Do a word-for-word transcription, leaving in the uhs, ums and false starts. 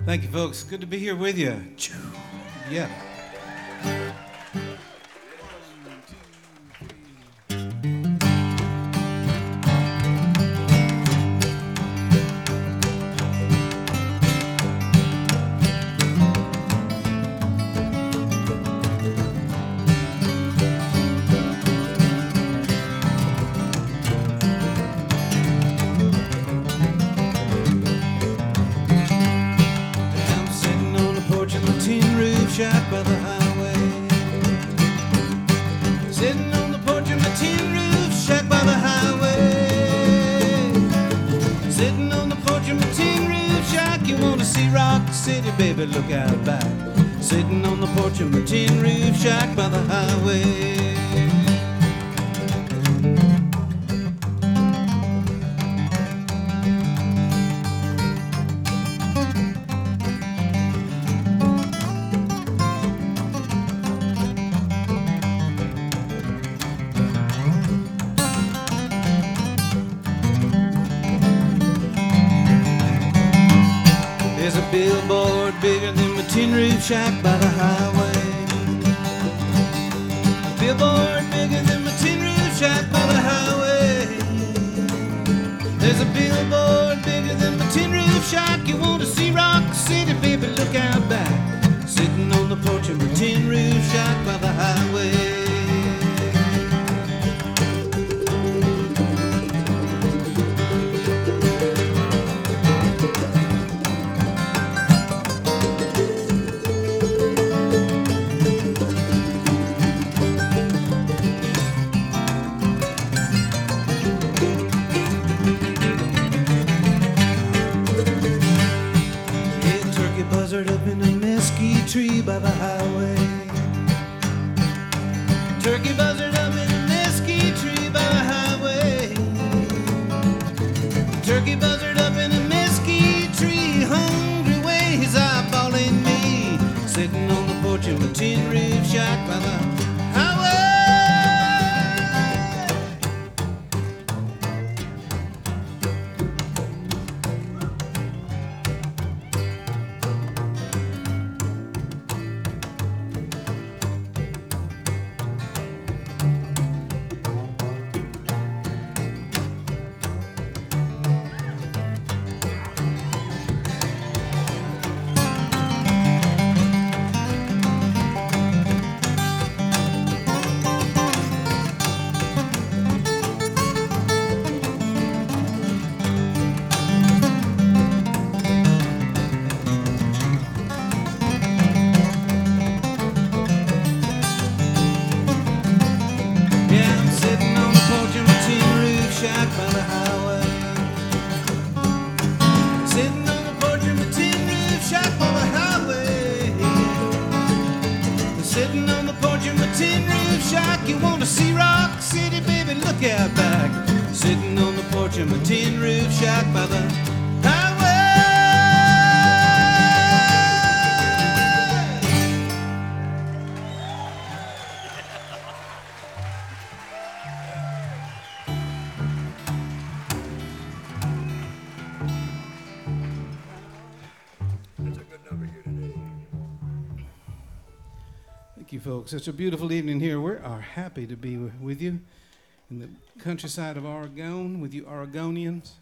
Thank you, folks. Good to be here with you. Yeah. Shack by the highway, sitting on the porch of my tin roof shack by the highway, sitting on the porch of my tin roof shack. You want to see Rock City, baby, look out back. Sitting on the porch of my tin roof shack by the highway. There's a billboard bigger than my tin roof shack by the highway. A billboard bigger than my tin roof shack by the highway. There's a billboard bigger than my tin roof shack. You want to see Rock City, baby, look out back. Sitting on the porch of my tin roof shack by the highway. Buzzard up in a mesquite tree by the highway. Turkey buzzard up in a mesquite tree by the highway. Turkey buzzard up in a mesquite tree, hungry way, his eyeballing me. Sitting on the porch of a tin roof shack by the highway. Shack by the highway. Sitting on the porch of my tin roof shack by the highway. Sitting on the porch of my tin roof shack. You want to see Rock City, baby, look out back. Sitting on the porch of my tin roof shack by the highway. Thank you, folks. It's a beautiful evening here. We are happy to be with you in the countryside of Oregon with you Oregonians.